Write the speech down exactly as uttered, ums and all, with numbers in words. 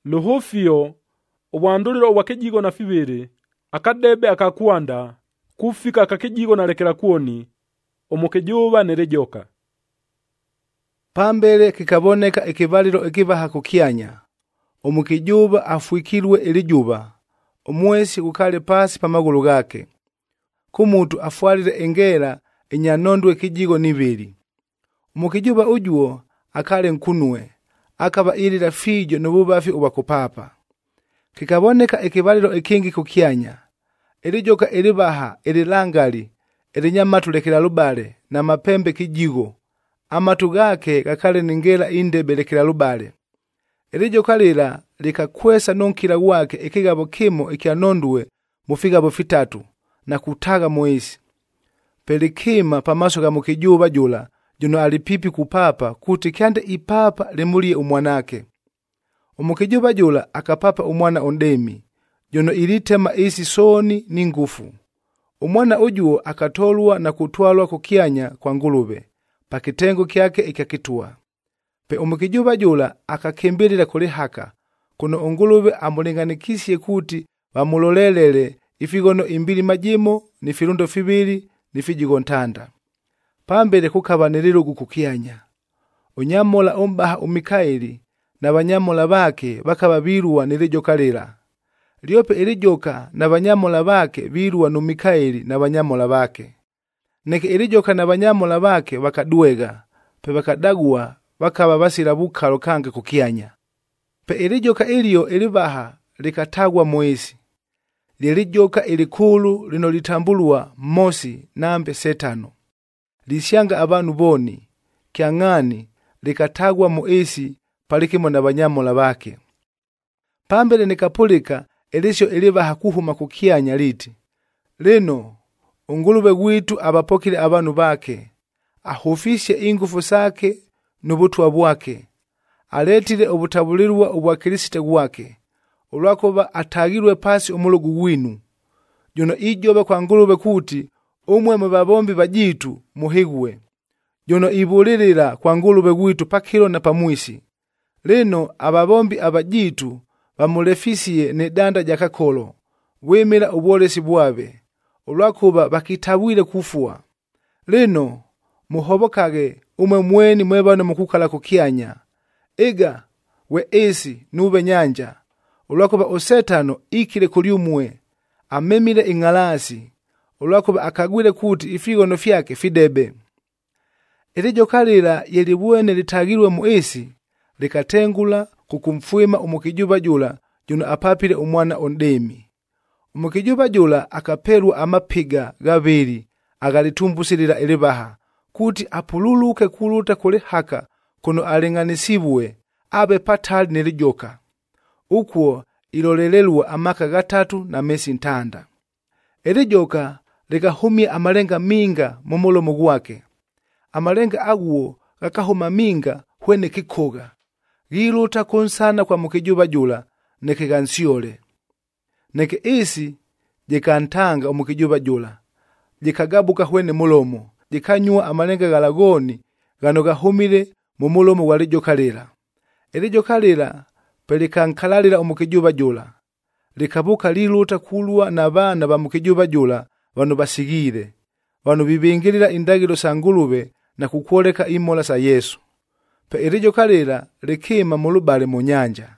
luhufio ubwandulilo wa kijigo na fibiri akadebe akakwanda kufika akakijigo na lekera kuoni omukijuba nerijoka. Pambele kikaboneka ikivalilo ikivaha kukyanya. Omukijuba afwikilwe ilijuba. Omwesi kukale pasi pamagulu gake. Kumutu afwalile engela inyanondwe kijigo nivili. Omukijuba ujuo akale nkunwe. Akaba ilila fijo nububafi ubakupapa. Kikaboneka ikivalilo ikingi kukyanya. Ilijoka ilibaha ililangali ilinyamatu lekela lubale na mapembe kijigo. Amatu gake kakale ningela indebe lekela lubale. Ilijoka lila likakwesa nonkila wake ikigabo kimo ikyanondwe mufigabo fitatu na kutaga mwezi. Pelikima pamaso ga mukijuba jula juno alipipi kupapa kuti kyande ipapa limulie umwanake. Umukijuba jula akapapa umwana ondemi juno ilitema isi soni ni ngufu. Umwana ujuo akatolwa na kutwalwa kukyanya kwa ngulube pakitengo kyake ikakitua. Pe umukijuba jula akakimbilira kuli haka kuno ungulube amulinganikisie kuti bamulolelele ifigono imbili majimo ni filundo fibili ni fijigo ntanda. Pambele kukaba nililugu kukyanya. Unyamola ombaha umikaeli na banyamola bake bakaba biruwa nilijoka lila. Liope ilijoka na banyamola bake biruwa numikaeli na banyamola bake. Neke ilijoka na banyamola bake bakaduega, pe bakadagua bakaba basila bukalo kange kukyanya. Pe ilijoka ilio ilibaha likatagwa mwezi. Lilijoka ilikulu lino litambulwa mosi nambe setano. Lisyanga abanu boni, kyangani likatagwa muisi palikimo na banyamola bake. Pambele nikapulika elisyo ilibaha kuhuma kukyanya liti. Lino ungulube gwitu abapokile abanu bake, ahufisye ingufu sake nubutwa bwake, aletile obutabulirwa obwa Kristo gwake, olwakoba atagirwe pasi omulugu winu. Juno ijoba kwa ngulube kuti umwe mu babombi bajitu muhigwe. Juno ibulirira kwa ngulube gwitu pakilo na pamwisi. Lino ababombi abajitu bamulefisiye ne danda jakakolo, wemela ubwolesi bwabe, olwakuba bakitabwile kufua. Lino muhobokage umwe mweni mwebano mukukala kukyanya. Ega we esi nube nyanja, olwakuba osetano ikile kuliumwe, amemile ingalasi, olwakuba akagwile kuti ifigono fyake fidebe. Ilijoka lila yelibuene litagirwe muisi, likatengula kukumfwima umukijuba jula juno apapile umwana ondemi. Umukijuba jula akapelwa amapiga gavili agalitumbusilila ilibaha, kuti apululuke kuluta kuli haka kuno alinganisibwe abe patali nilijoka. Ukuo ilolelelwa amaka gatatu na mesi ntanda. Ilijoka likahumia amalenga minga mumulomo gwake. Amalenga aguo gakahuma minga hwene kikoga. Giluta kunsana kwa mukijuba jula nekigansiole. Neke isi jikantanga umukijuba jula. Jikagabuka hwene mulomo. Jikanyua amalenga galagoni gano gahumile mumulomo walijoka lila. Ilijoka lila pelikankalalila umukijuba jula. Likabuka liluta kulwa na bana ba mukijuba jula wano basigire. Wano bibingilila indagilo sa ngulube na kukwoleka imola sa Yesu. Pe ilijoka lila likima mulubale mu nyanja.